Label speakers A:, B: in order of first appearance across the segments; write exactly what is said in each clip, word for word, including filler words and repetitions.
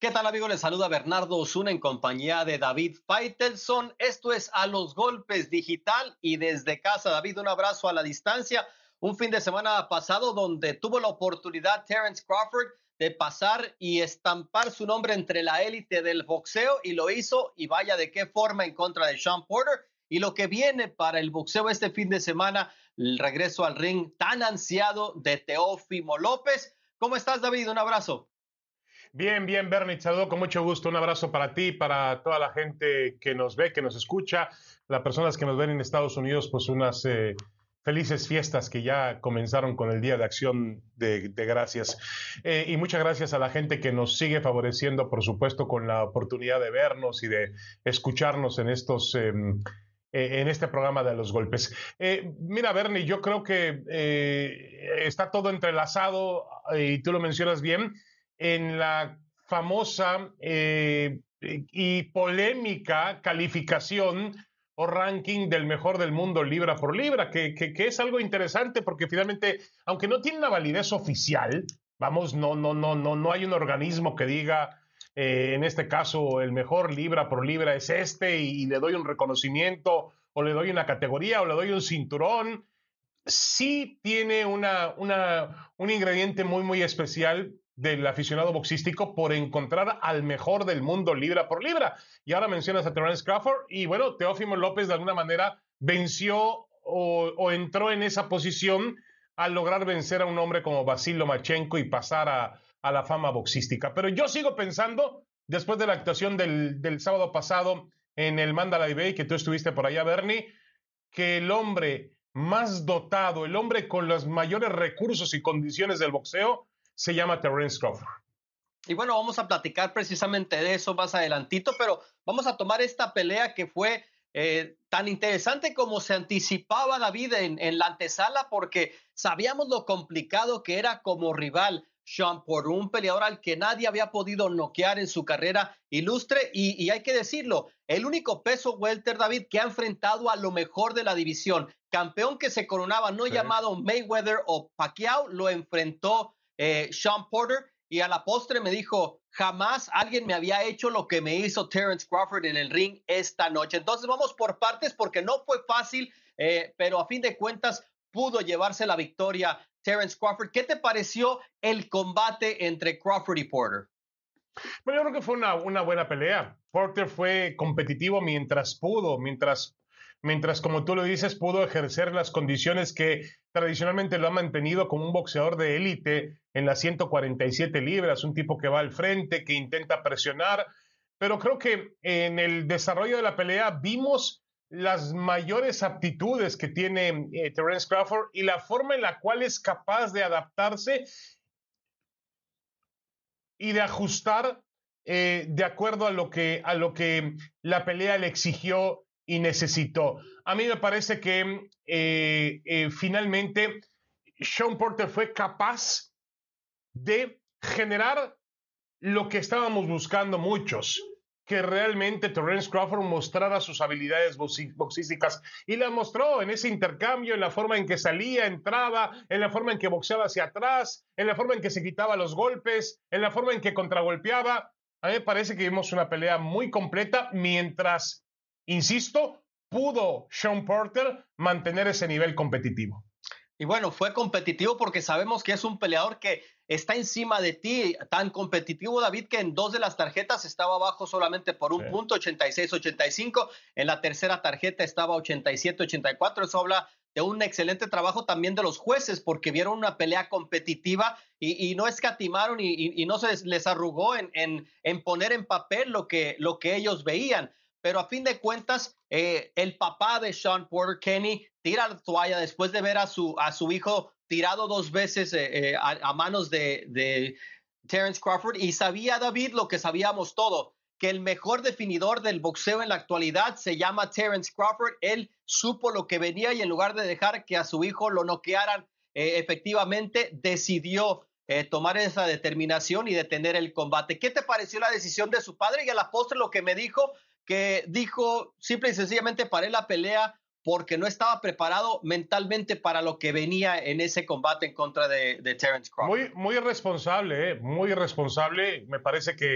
A: ¿Qué tal, amigos? Les saluda Bernardo Osuna en compañía de David Faitelson. Esto es A los Golpes Digital y desde casa. David, un abrazo a la distancia. Un fin de semana pasado donde tuvo la oportunidad Terence Crawford de pasar y estampar su nombre entre la élite del boxeo y lo hizo, y vaya de qué forma, en contra de Sean Porter. Y lo que viene para el boxeo este fin de semana, el regreso al ring tan ansiado de Teófimo López. ¿Cómo estás, David? Un abrazo.
B: Bien, bien, Bernie, saludo con mucho gusto. Un abrazo para ti, para toda la gente que nos ve, que nos escucha, las personas que nos ven en Estados Unidos, pues unas eh, felices fiestas que ya comenzaron con el Día de Acción de, de Gracias. Eh, y muchas gracias a la gente que nos sigue favoreciendo, por supuesto, con la oportunidad de vernos y de escucharnos en estos... Eh, en este programa de Los Golpes. Eh, mira, Bernie, yo creo que eh, está todo entrelazado, y tú lo mencionas bien, en la famosa eh, y polémica calificación o ranking del mejor del mundo libra por libra, que, que, que es algo interesante porque finalmente, aunque no tiene una validez oficial, vamos, no, no, no, no, no hay un organismo que diga, eh, en este caso, el mejor libra por libra es este y, y le doy un reconocimiento o le doy una categoría o le doy un cinturón. Sí tiene una, una, un ingrediente muy, muy especial del aficionado boxístico por encontrar al mejor del mundo libra por libra. Y ahora mencionas a Terence Crawford y bueno, Teófimo López de alguna manera venció o, o entró en esa posición al lograr vencer a un hombre como Vasil Lomachenko y pasar a, a la fama boxística. Pero yo sigo pensando, después de la actuación del, del sábado pasado en el Mandalay Bay, que tú estuviste por allá, Bernie, que el hombre más dotado, el hombre con los mayores recursos y condiciones del boxeo, se llama Terence Crawford.
A: Y bueno, vamos a platicar precisamente de eso más adelantito, pero vamos a tomar esta pelea que fue eh, tan interesante como se anticipaba, David, en, en la antesala, porque sabíamos lo complicado que era como rival Sean Porter, un peleador al que nadie había podido noquear en su carrera ilustre, y, y hay que decirlo, el único peso welter, David, que ha enfrentado a lo mejor de la división, campeón que se coronaba, no sí. llamado Mayweather o Pacquiao, lo enfrentó eh, Sean Porter, y a la postre me dijo, jamás alguien me había hecho lo que me hizo Terence Crawford en el ring esta noche. Entonces vamos por partes porque no fue fácil, eh, pero a fin de cuentas pudo llevarse la victoria Terence Crawford. ¿Qué te pareció el combate entre Crawford y Porter?
B: Bueno, yo creo que fue una, una buena pelea. Porter fue competitivo mientras pudo, mientras, mientras, como tú lo dices, pudo ejercer las condiciones que tradicionalmente lo ha mantenido como un boxeador de élite en las ciento cuarenta y siete libras, un tipo que va al frente, que intenta presionar, pero creo que en el desarrollo de la pelea vimos las mayores aptitudes que tiene eh, Terence Crawford y la forma en la cual es capaz de adaptarse y de ajustar eh, de acuerdo a lo, que, a lo que la pelea le exigió y necesitó. A mí me parece que eh, eh, finalmente Sean Porter fue capaz de generar lo que estábamos buscando muchos, que realmente Terence Crawford mostrara sus habilidades boxísticas, y las mostró en ese intercambio, en la forma en que salía, entraba, en la forma en que boxeaba hacia atrás, en la forma en que se quitaba los golpes, en la forma en que contragolpeaba. A mí me parece que vimos una pelea muy completa mientras, insisto, pudo Sean Porter mantener ese nivel competitivo.
A: Y bueno, fue competitivo porque sabemos que es un peleador que está encima de ti, tan competitivo, David, que en dos de las tarjetas estaba abajo solamente por un sí. punto, ochenta y seis ochenta y cinco. En la tercera tarjeta estaba ochenta y siete ochenta y cuatro. Eso habla de un excelente trabajo también de los jueces, porque vieron una pelea competitiva y, y no escatimaron y, y, y no se les, les arrugó en, en, en poner en papel lo que, lo que ellos veían. Pero a fin de cuentas, eh, el papá de Sean Porter, Kenny, tira la toalla después de ver a su, a su hijo tirado dos veces eh, eh, a, a manos de, de Terence Crawford, y sabía, David, lo que sabíamos todo, que el mejor definidor del boxeo en la actualidad se llama Terence Crawford. Él supo lo que venía y en lugar de dejar que a su hijo lo noquearan, eh, efectivamente decidió eh, tomar esa determinación y detener el combate. ¿Qué te pareció la decisión de su padre? Y a la postre lo que me dijo, que dijo simple y sencillamente paré la pelea porque no estaba preparado mentalmente para lo que venía en ese combate en contra de, de Terence Crawford.
B: Muy, muy irresponsable, ¿eh? muy irresponsable. Me parece que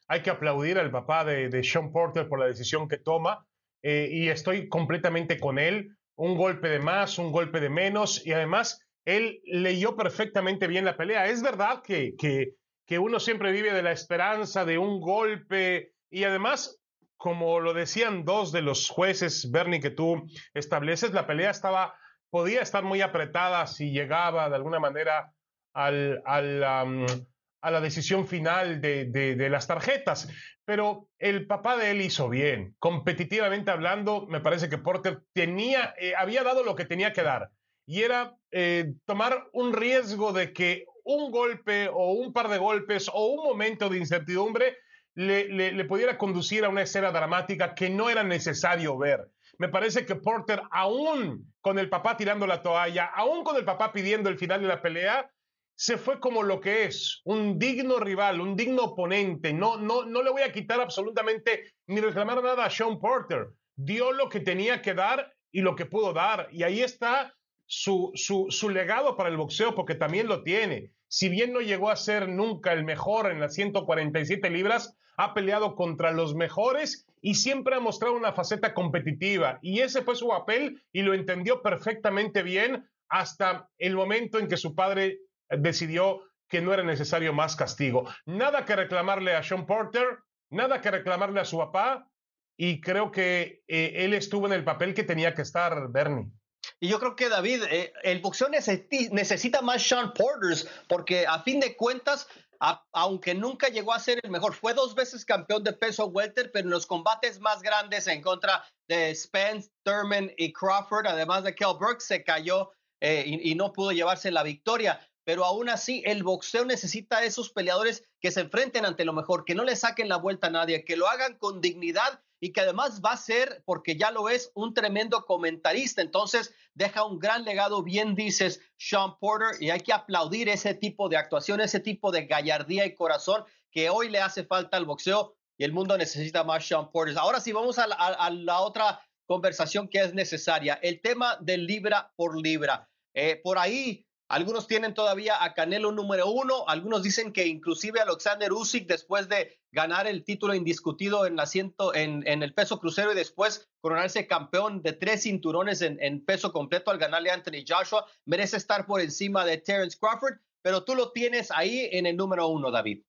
B: hay que aplaudir al papá de, de Sean Porter por la decisión que toma, eh, y estoy completamente con él. Un golpe de más, un golpe de menos, y además él leyó perfectamente bien la pelea. Es verdad que, que, que uno siempre vive de la esperanza de un golpe, y además, como lo decían dos de los jueces, Bernie, que tú estableces, la pelea estaba, podía estar muy apretada si llegaba de alguna manera al, al, um, a la decisión final de, de, de las tarjetas. Pero el papá de él hizo bien. Competitivamente hablando, me parece que Porter tenía, eh, había dado lo que tenía que dar. Y era eh, tomar un riesgo de que un golpe o un par de golpes o un momento de incertidumbre le, le, le pudiera conducir a una escena dramática que no era necesario ver. Me parece que Porter, aún con el papá tirando la toalla, aún con el papá pidiendo el final de la pelea, se fue como lo que es, un digno rival, un digno oponente. No, no, no le voy a quitar absolutamente ni reclamar nada a Sean Porter. Dio lo que tenía que dar y lo que pudo dar. Y ahí está su, su, su legado para el boxeo, porque también lo tiene. Si bien no llegó a ser nunca el mejor en las ciento cuarenta y siete libras, ha peleado contra los mejores y siempre ha mostrado una faceta competitiva. Y ese fue su papel y lo entendió perfectamente bien hasta el momento en que su padre decidió que no era necesario más castigo. Nada que reclamarle a Sean Porter, nada que reclamarle a su papá, y creo que eh, él estuvo en el papel que tenía que estar, Bernie.
A: Y yo creo que, David, eh, el boxeo necesita, necesita más Sean Porters, porque a fin de cuentas, a, aunque nunca llegó a ser el mejor, fue dos veces campeón de peso welter, pero en los combates más grandes en contra de Spence, Thurman y Crawford, además de Kell Brooks, se cayó eh, y, y no pudo llevarse la victoria. Pero aún así, el boxeo necesita a esos peleadores que se enfrenten ante lo mejor, que no le saquen la vuelta a nadie, que lo hagan con dignidad y que además va a ser, porque ya lo es, un tremendo comentarista. Entonces, deja un gran legado, bien dices, Sean Porter, y hay que aplaudir ese tipo de actuación, ese tipo de gallardía y corazón que hoy le hace falta al boxeo, y el mundo necesita más Sean Porter. Ahora sí, vamos a la, a la otra conversación que es necesaria, el tema de libra por libra. Eh, por ahí, algunos tienen todavía a Canelo número uno, algunos dicen que inclusive Alexander Usyk, después de ganar el título indiscutido en, la ciento, en, en el peso crucero y después coronarse campeón de tres cinturones en, en peso completo al ganarle a Anthony Joshua, merece estar por encima de Terence Crawford, pero tú lo tienes ahí en el número uno, David.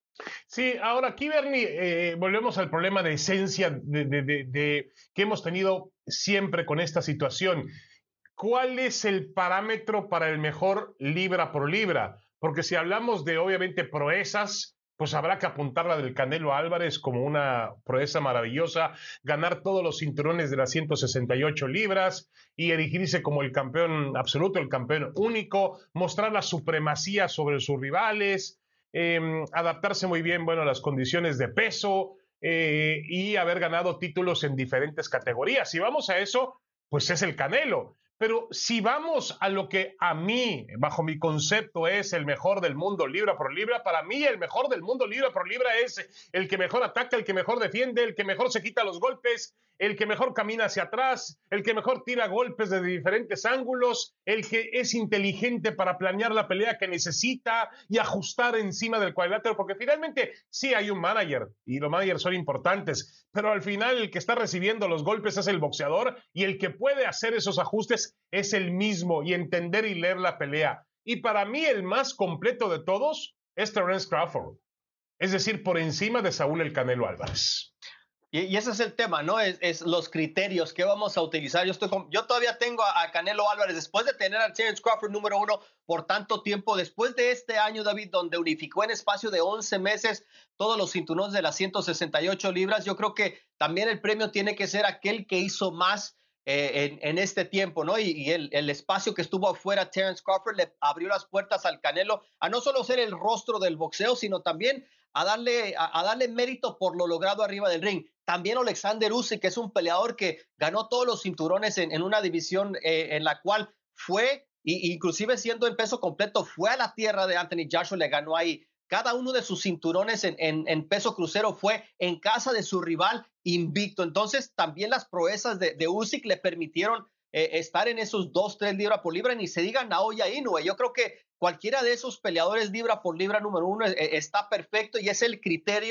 B: Sí, ahora aquí, Bernie, eh, volvemos al problema de esencia de, de, de, de, que hemos tenido siempre con esta situación. ¿Cuál es el parámetro para el mejor libra por libra? Porque si hablamos de, obviamente, proezas, pues habrá que apuntar la del Canelo Álvarez como una proeza maravillosa, ganar todos los cinturones de las ciento sesenta y ocho libras y erigirse como el campeón absoluto, el campeón único, mostrar la supremacía sobre sus rivales, eh, adaptarse muy bien, bueno, a las condiciones de peso eh, y haber ganado títulos en diferentes categorías. Si vamos a eso, pues es el Canelo. Pero si vamos a lo que a mí, bajo mi concepto, es el mejor del mundo libra por libra, para mí el mejor del mundo libra por libra es el que mejor ataca, el que mejor defiende, el que mejor se quita los golpes, el que mejor camina hacia atrás, el que mejor tira golpes desde diferentes ángulos, el que es inteligente para planear la pelea que necesita y ajustar encima del cuadrilátero, porque finalmente sí hay un manager y los managers son importantes, pero al final el que está recibiendo los golpes es el boxeador y el que puede hacer esos ajustes es el mismo y entender y leer la pelea. Y para mí el más completo de todos es Terence Crawford, es decir, por encima de Saúl el Canelo Álvarez.
A: Y, y ese es el tema, ¿no? Es, es los criterios que vamos a utilizar. Yo, estoy con, yo todavía tengo a, a Canelo Álvarez, después de tener a Terence Crawford número uno por tanto tiempo, después de este año, David, donde unificó en espacio de once meses todos los cinturones de las ciento sesenta y ocho libras, yo creo que también el premio tiene que ser aquel que hizo más eh, en, en este tiempo, ¿no? Y, y el, el espacio que estuvo afuera, Terence Crawford le abrió las puertas al Canelo a no solo ser el rostro del boxeo, sino también a darle, a, a darle mérito por lo logrado arriba del ring. También Alexander Usyk, que es un peleador que ganó todos los cinturones en, en una división eh, en la cual fue, y, inclusive siendo en peso completo, fue a la tierra de Anthony Joshua, le ganó ahí. Cada uno de sus cinturones en, en, en peso crucero fue en casa de su rival invicto. Entonces, también las proezas de, de Usyk le permitieron eh, estar en esos dos, tres libras por libra, ni se diga Naoya Inoue. Yo creo que cualquiera de esos peleadores libra por libra número uno eh, está perfecto y es el criterio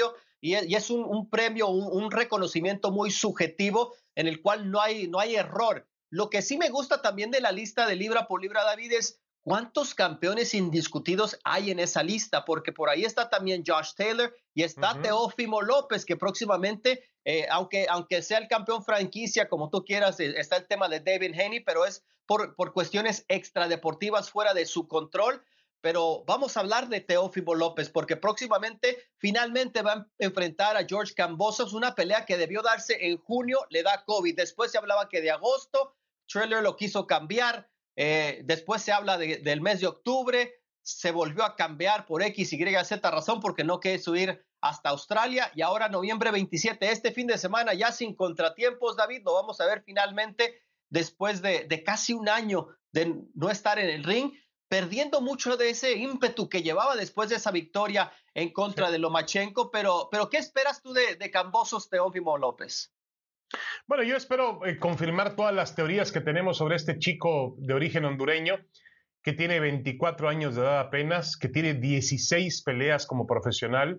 A: y es, y es un, un premio, un, un reconocimiento muy subjetivo en el cual no hay, no hay error. Lo que sí me gusta también de la lista de libra por libra, David, es cuántos campeones indiscutidos hay en esa lista, porque por ahí está también Josh Taylor y está uh-huh. Teófimo López, que próximamente, eh, aunque, aunque sea el campeón franquicia, como tú quieras, eh, está el tema de Devin Haney, pero es por, por cuestiones extradeportivas fuera de su control. Pero vamos a hablar de Teófimo López, porque próximamente finalmente va a enfrentar a George Kambosos, una pelea que debió darse en junio, le da COVID. Después se hablaba que de agosto, Triller lo quiso cambiar. Eh, después se habla de, del mes de octubre, se volvió a cambiar por X, Y, Z razón, porque no quiso ir hasta Australia, y ahora noviembre veintisiete, este fin de semana, ya sin contratiempos, David, lo vamos a ver finalmente después de, de casi un año de no estar en el ring, perdiendo mucho de ese ímpetu que llevaba después de esa victoria en contra sí. de Lomachenko, pero, pero ¿qué esperas tú de, de Kambosos Teófimo López?
B: Bueno, yo espero eh, confirmar todas las teorías que tenemos sobre este chico de origen hondureño, que tiene veinticuatro años de edad apenas, que tiene dieciséis peleas como profesional,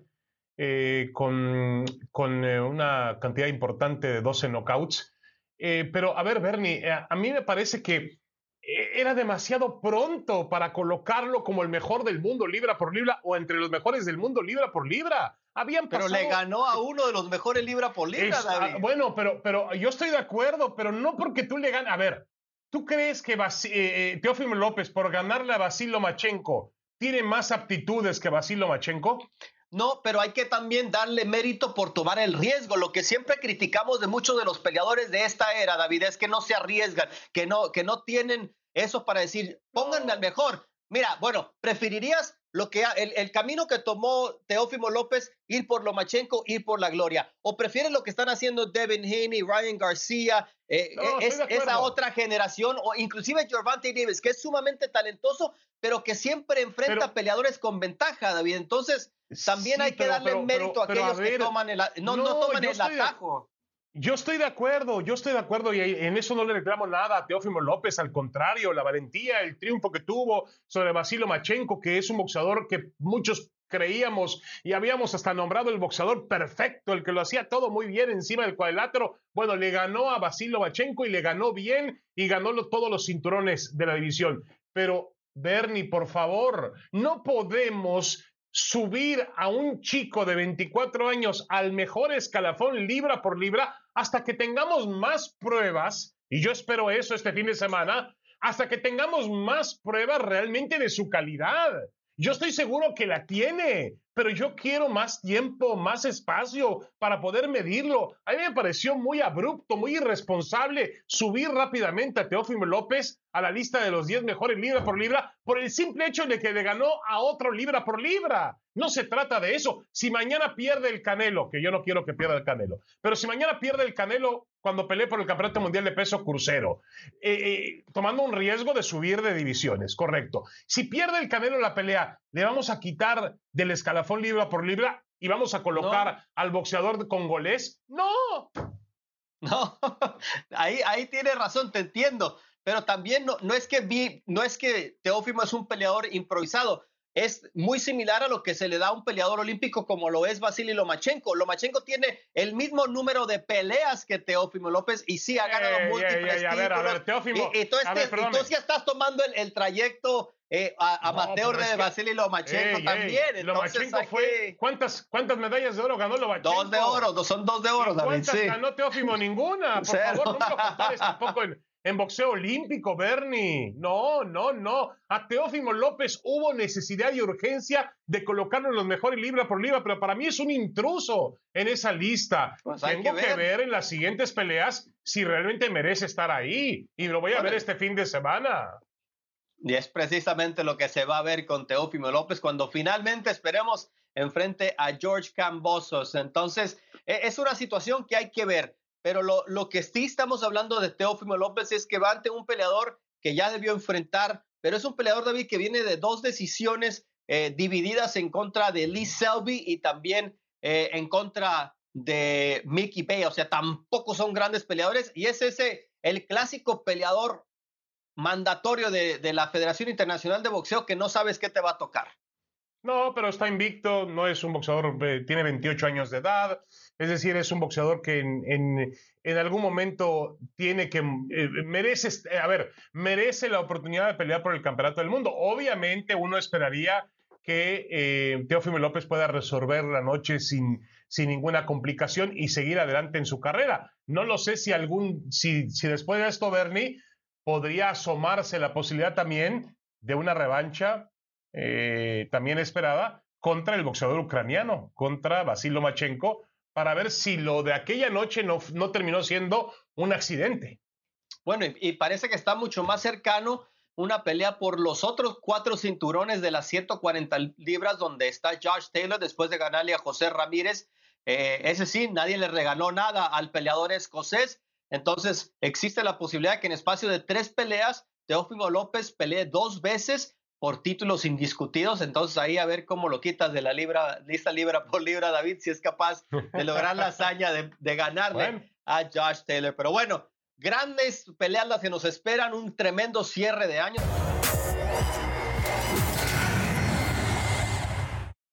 B: eh, con, con eh, una cantidad importante de doce knockouts. Eh, pero, a ver, Bernie, eh, a mí me parece que era demasiado pronto para colocarlo como el mejor del mundo libra por libra o entre los mejores del mundo libra por libra. Habían
A: pero
B: pasado...
A: le ganó a uno de los mejores libra por libra,
B: es,
A: David.
B: Ah, bueno, pero, pero yo estoy de acuerdo, pero no porque tú le ganes. A ver, ¿tú crees que Bas... eh, Teófimo López, por ganarle a Vasil Lomachenko, tiene más aptitudes que Vasil Lomachenko?
A: No, pero hay que también darle mérito por tomar el riesgo. Lo que siempre criticamos de muchos de los peleadores de esta era, David, es que no se arriesgan, que no, que no tienen eso para decir, pónganme al mejor. Mira, bueno, ¿preferirías lo que el, el camino que tomó Teófimo López, ir por Lomachenko, ir por la gloria? ¿O prefieres lo que están haciendo Devin Haney, Ryan García, eh,
B: no,
A: es, esa otra generación, o inclusive Gervonta Davis, que es sumamente talentoso, pero que siempre enfrenta pero, peleadores con ventaja, David? Entonces, también sí, hay que pero, darle pero, mérito a aquellos a ver, que toman el, no, no, no toman el atajo.
B: Yo estoy de acuerdo, yo estoy de acuerdo y en eso no le reclamo nada a Teófimo López, al contrario, la valentía, el triunfo que tuvo sobre Vasil Lomachenko, que es un boxeador que muchos creíamos y habíamos hasta nombrado el boxeador perfecto, el que lo hacía todo muy bien encima del cuadrilátero. Bueno, le ganó a Vasil Lomachenko y le ganó bien y ganó lo, todos los cinturones de la división. Pero, Bernie, por favor, no podemos subir a un chico de veinticuatro años al mejor escalafón libra por libra hasta que tengamos más pruebas, y yo espero eso este fin de semana, hasta que tengamos más pruebas realmente de su calidad. Yo estoy seguro que la tiene, pero yo quiero más tiempo, más espacio para poder medirlo. A mí me pareció muy abrupto, muy irresponsable subir rápidamente a Teófimo López a la lista de los diez mejores libra por libra por el simple hecho de que le ganó a otro libra por libra. No se trata de eso. Si mañana pierde el Canelo, que yo no quiero que pierda el Canelo, pero si mañana pierde el Canelo cuando pelee por el Campeonato Mundial de Peso Crucero, eh, eh, tomando un riesgo de subir de divisiones, correcto. Si pierde el Canelo la pelea, le vamos a quitar del escalafón libra por libra y vamos a colocar no. al boxeador congolés. ¡No!
A: No, ahí, ahí tienes razón, te entiendo. Pero también no, no, es que vi, no es que Teófimo es un peleador improvisado. Es muy similar a lo que se le da a un peleador olímpico como lo es Vasily Lomachenko. Lomachenko tiene el mismo número de peleas que Teófimo López y sí ha ganado hey, múltiples hey, hey, títulos. A ver, a ver, Teófimo. Y, y, tú, este, ver, y tú sí estás tomando el, el trayecto eh, a, amateur no, de Vasily Lomachenko hey, también.
B: Hey, Lomachenko fue, que... ¿cuántas, ¿Cuántas medallas de oro ganó Lomachenko?
A: Dos de oro, dos, son dos de oro.
B: ¿Y cuántas
A: también, sí.
B: ganó Teófimo? Ninguna. Por Cero. favor, no me lo compares tampoco en... En boxeo olímpico, Bernie. No, no, no. A Teófimo López hubo necesidad y urgencia de colocarlo en los mejores libra por libra, pero para mí es un intruso en esa lista. Pues Tengo que ver. que ver en las siguientes peleas si realmente merece estar ahí. Y lo voy a bueno, ver este fin de semana.
A: Y es precisamente lo que se va a ver con Teófimo López cuando finalmente esperemos enfrente a George Kambosos. Entonces, es una situación que hay que ver. Pero lo, lo que sí estamos hablando de Teófimo López es que va ante un peleador que ya debió enfrentar, pero es un peleador, David, que viene de dos decisiones eh, divididas en contra de Lee Selby y también eh, en contra de Mickey Bay. O sea, tampoco son grandes peleadores y es ese el clásico peleador mandatorio de, de la Federación Internacional de Boxeo que no sabes qué te va a tocar.
B: No, pero está invicto, no es un boxeador, eh, tiene veintiocho años de edad, es decir, es un boxeador que en, en, en algún momento tiene que, eh, merece, eh, a ver, merece la oportunidad de pelear por el campeonato del mundo. Obviamente uno esperaría que eh, Teófimo López pueda resolver la noche sin, sin ninguna complicación y seguir adelante en su carrera. No lo sé si algún, si, si después de esto, Bernie, podría asomarse la posibilidad también de una revancha Eh, también esperada contra el boxeador ucraniano, contra Vasil Lomachenko, para ver si lo de aquella noche no, no terminó siendo un accidente.
A: Bueno, y, y parece que está mucho más cercano una pelea por los otros cuatro cinturones de las ciento cuarenta libras, donde está Josh Taylor después de ganarle a José Ramírez. Eh, ese sí, nadie le regaló nada al peleador escocés. Entonces, existe la posibilidad de que en espacio de tres peleas, Teófimo López pelee dos veces por títulos indiscutidos. Entonces, ahí a ver cómo lo quitas de la libra, lista libra por libra, David, si es capaz de lograr la hazaña de, de ganarle bueno. a Josh Taylor. Pero bueno, grandes peleas las que nos esperan, un tremendo cierre de año.